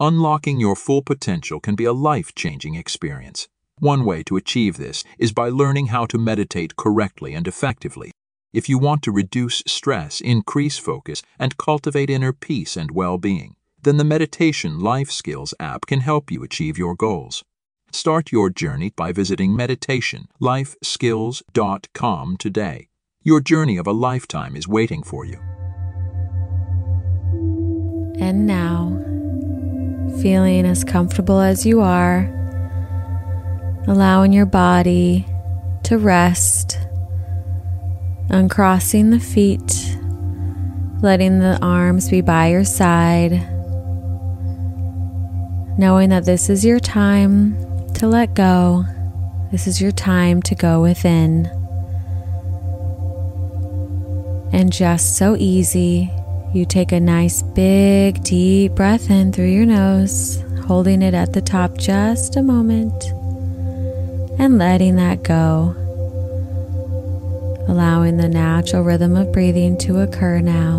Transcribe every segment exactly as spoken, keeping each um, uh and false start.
Unlocking your full potential can be a life-changing experience. One way to achieve this is by learning how to meditate correctly and effectively. If you want to reduce stress, increase focus, and cultivate inner peace and well-being, then the Meditation Life Skills app can help you achieve your goals. Start your journey by visiting meditation life skills dot com today. Your journey of a lifetime is waiting for you. And now, feeling as comfortable as you are, allowing your body to rest, uncrossing the feet, letting the arms be by your side, knowing that this is your time to let go. This is your time to go within. And just so easy, you take a nice big deep breath in through your nose, holding it at the top just a moment, and letting that go. Allowing the natural rhythm of breathing to occur now.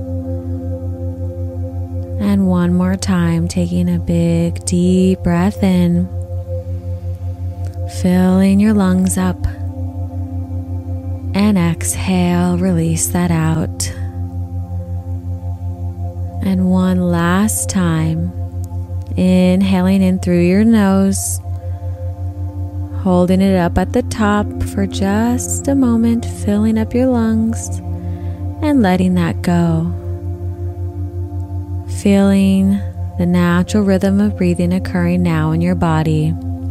And one more time, taking a big deep breath in, filling your lungs up, and exhale, release that out. And one last time, inhaling in through your nose, holding it up at the top for just a moment, filling up your lungs and letting that go. Feeling the natural rhythm of breathing occurring now in your body.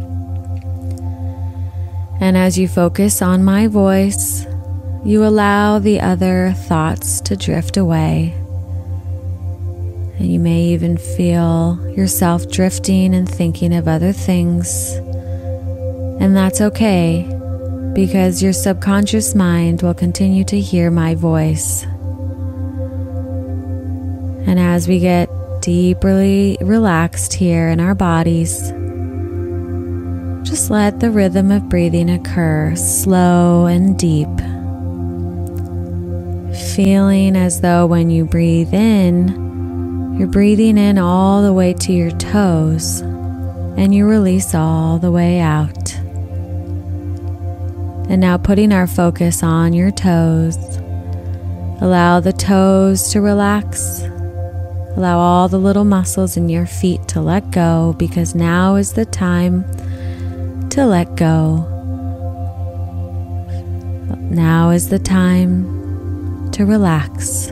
And as you focus on my voice, you allow the other thoughts to drift away. And you may even feel yourself drifting and thinking of other things. And that's okay, because your subconscious mind will continue to hear my voice. And as we get deeply relaxed here in our bodies, just let the rhythm of breathing occur slow and deep. Feeling as though when you breathe in, you're breathing in all the way to your toes, and you release all the way out. And now putting our focus on your toes, allow the toes to relax. Allow all the little muscles in your feet to let go, because now is the time to let go. Now is the time to relax.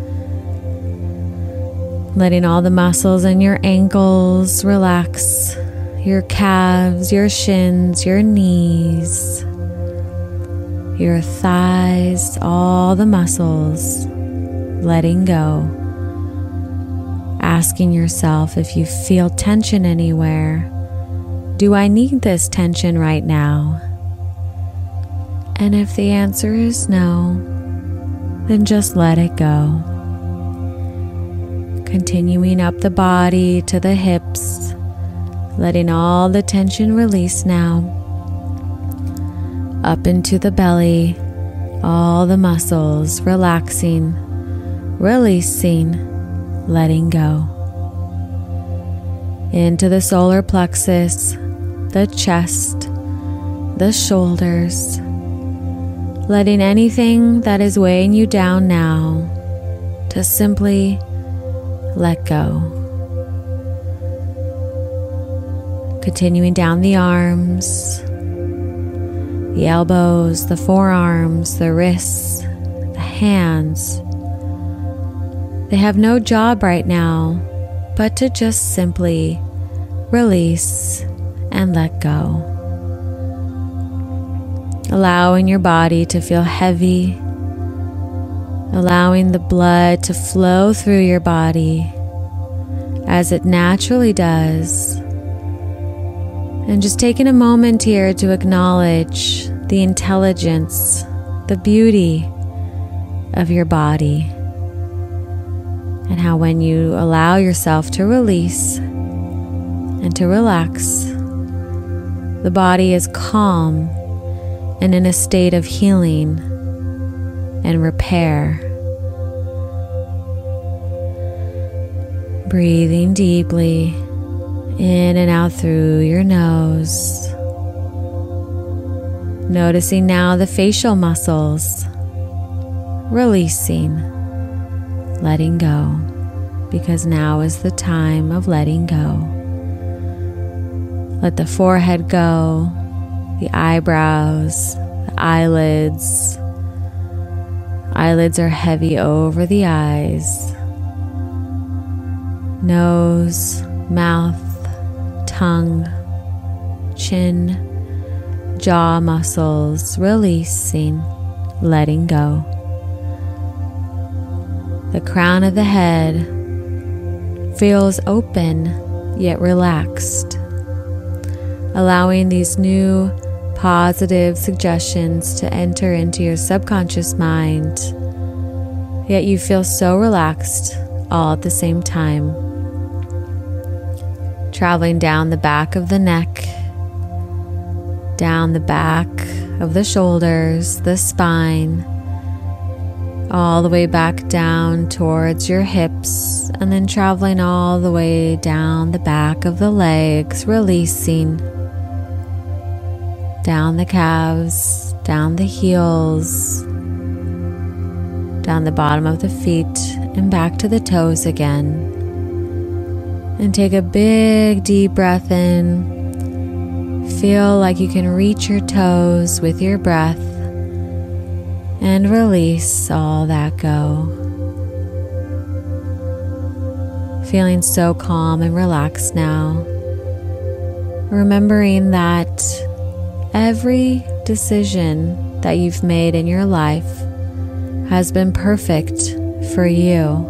Letting all the muscles in your ankles relax, your calves, your shins, your knees, your thighs, all the muscles, letting go. Asking yourself if you feel tension anywhere. Do I need this tension right now? And if the answer is no, then just let it go. Continuing up the body to the hips, letting all the tension release now. Up into the belly, all the muscles relaxing, releasing, letting go. Into the solar plexus, the chest, the shoulders, letting anything that is weighing you down now to simply let go. Continuing down the arms, the elbows, the forearms, the wrists, the hands. They have no job right now but to just simply release and let go. Allowing your body to feel heavy, allowing the blood to flow through your body as it naturally does. And just taking a moment here to acknowledge the intelligence, the beauty of your body, and how when you allow yourself to release and to relax, the body is calm and in a state of healing and repair. Breathing deeply In and out through your nose. Noticing now the facial muscles. Releasing. Letting go. Because now is the time of letting go. Let the forehead go. The eyebrows. The eyelids. Eyelids are heavy over the eyes. Nose, mouth, tongue, chin, jaw muscles, releasing, letting go. The crown of the head feels open yet relaxed, allowing these new positive suggestions to enter into your subconscious mind, yet you feel so relaxed all at the same time. Traveling down the back of the neck, down the back of the shoulders, the spine, all the way back down towards your hips, and then traveling all the way down the back of the legs, releasing down the calves, down the heels, down the bottom of the feet, and back to the toes again. And take a big deep breath in. Feel like you can reach your toes with your breath, and release all that go. Feeling so calm and relaxed now. Remembering that every decision that you've made in your life has been perfect for you.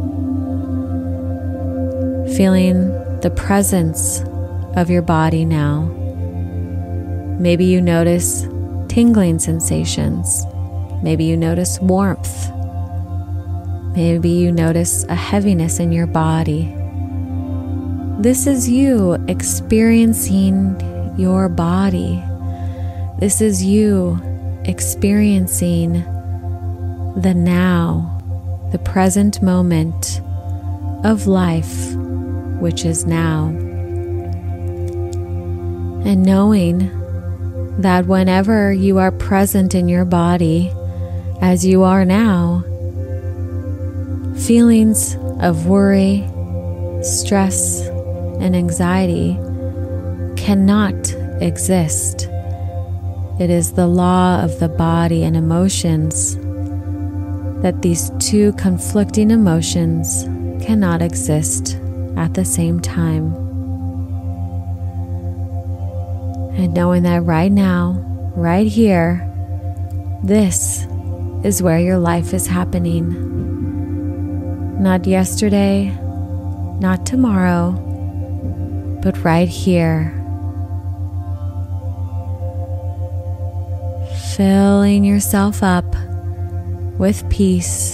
Feeling the presence of your body now. Maybe you notice tingling sensations. Maybe you notice warmth. Maybe you notice a heaviness in your body. This is you experiencing your body. This is you experiencing the now, the present moment of life, which is now. And knowing that whenever you are present in your body, as you are now, feelings of worry, stress, and anxiety cannot exist. It is the law of the body and emotions that these two conflicting emotions cannot exist at the same time. And knowing that right now, right here, this is where your life is happening. Not yesterday, not tomorrow, but right here. Filling yourself up with peace,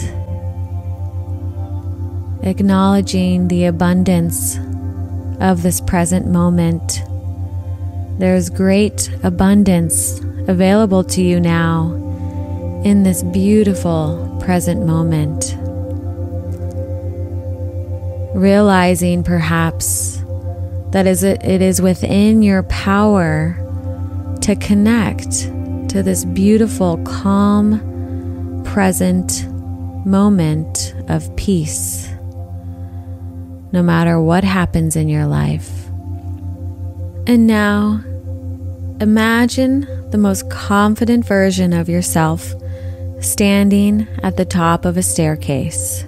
acknowledging the abundance of this present moment. There's great abundance available to you now in this beautiful present moment. Realizing perhaps that it is within your power to connect to this beautiful, calm, present moment of peace, no matter what happens in your life. And now, imagine the most confident version of yourself standing at the top of a staircase.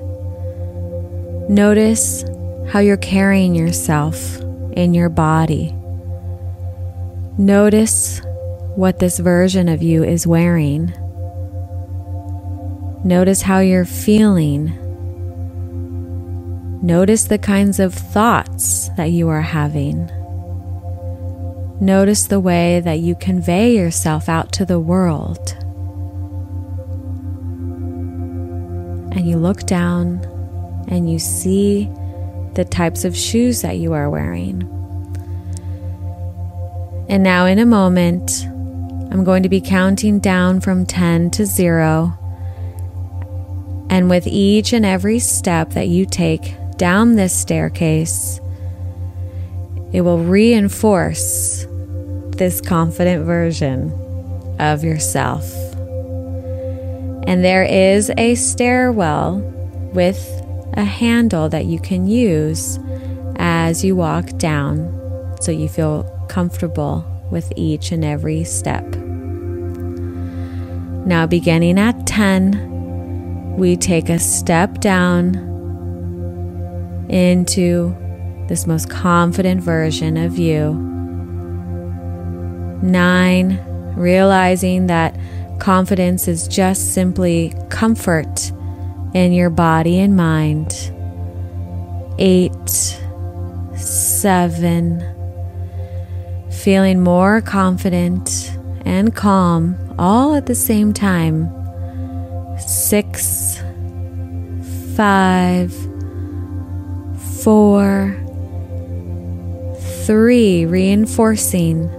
Notice how you're carrying yourself in your body. Notice what this version of you is wearing. Notice how you're feeling. Notice the kinds of thoughts that you are having. Notice the way that you convey yourself out to the world. And you look down and you see the types of shoes that you are wearing. And now in a moment, I'm going to be counting down from ten to zero. And with each and every step that you take down this staircase, it will reinforce this confident version of yourself. And there is a stairwell with a handle that you can use as you walk down, so you feel comfortable with each and every step. Now, beginning at ten, we take a step down into this most confident version of you. Nine, realizing that confidence is just simply comfort in your body and mind. Eight, seven, feeling more confident and calm all at the same time. Six, five, four, three, reinforcing.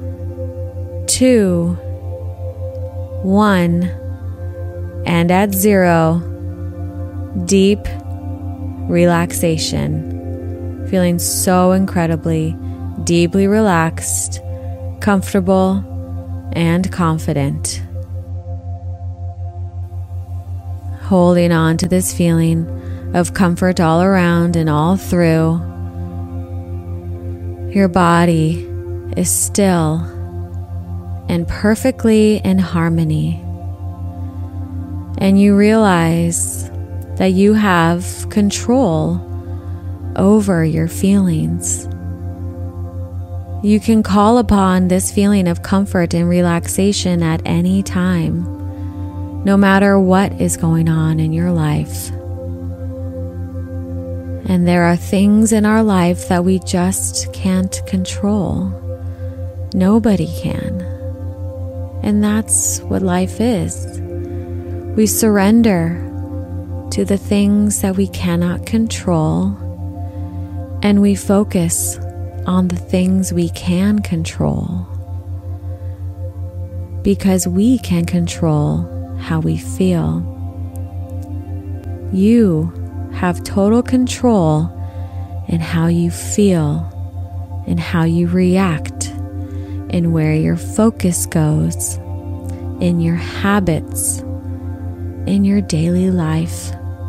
Two, one, and at zero, deep relaxation, feeling so incredibly deeply relaxed, comfortable, and confident. Holding on to this feeling of comfort all around and all through. Your body is still and perfectly in harmony. And you realize that you have control over your feelings. You can call upon this feeling of comfort and relaxation at any time, no matter what is going on in your life. And there are things in our life that we just can't control. Nobody can. And that's what life is. We surrender to the things that we cannot control, and we focus on the things we can control, because we can control how we feel. You have total control in how you feel and how you react and where your focus goes in your habits, in your daily life.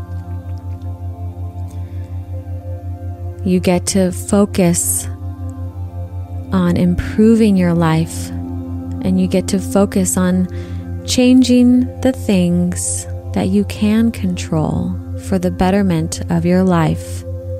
You get to focus on improving your life, and you get to focus on changing the things that you can control for the betterment of your life.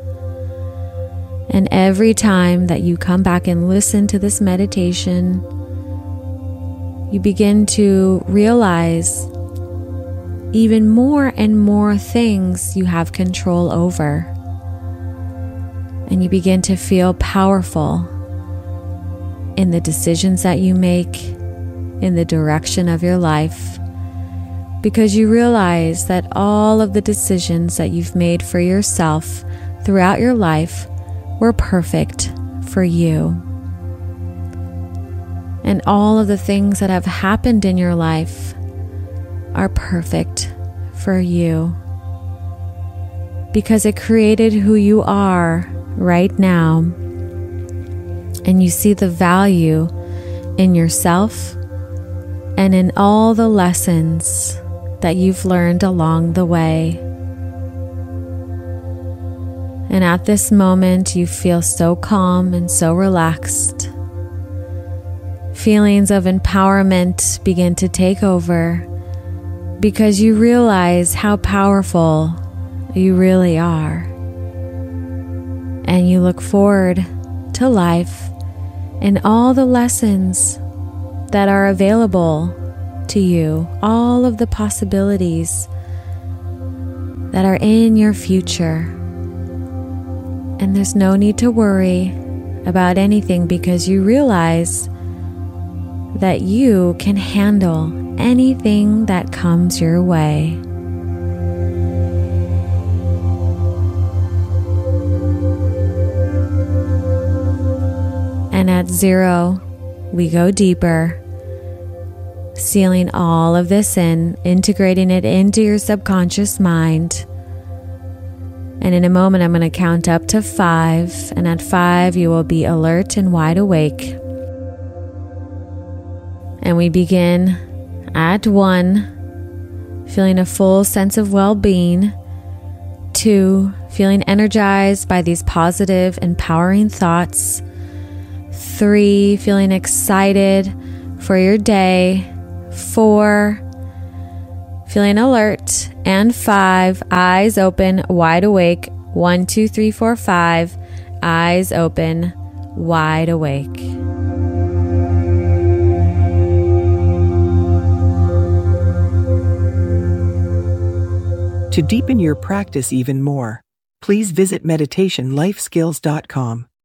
And every time that you come back and listen to this meditation, you begin to realize even more and more things you have control over. And you begin to feel powerful in the decisions that you make, in the direction of your life, because you realize that all of the decisions that you've made for yourself throughout your life were perfect for you. And all of the things that have happened in your life are perfect for you, because it created who you are right now. And you see the value in yourself and in all the lessons that you've learned along the way. And at this moment, you feel so calm and so relaxed. Feelings of empowerment begin to take over, because you realize how powerful you really are. And you look forward to life and all the lessons that are available to you, all of the possibilities that are in your future. And there's no need to worry about anything, because you realize that you can handle anything that comes your way. And at zero, we go deeper, sealing all of this in, integrating it into your subconscious mind. And in a moment, I'm going to count up to five. And at five, you will be alert and wide awake. And we begin at one, feeling a full sense of well-being. Two, feeling energized by these positive, empowering thoughts. Three, feeling excited for your day. Four, feeling alert. And five, eyes open, wide awake. One, two, three, four, five, eyes open, wide awake. To deepen your practice even more, please visit meditation life skills dot com.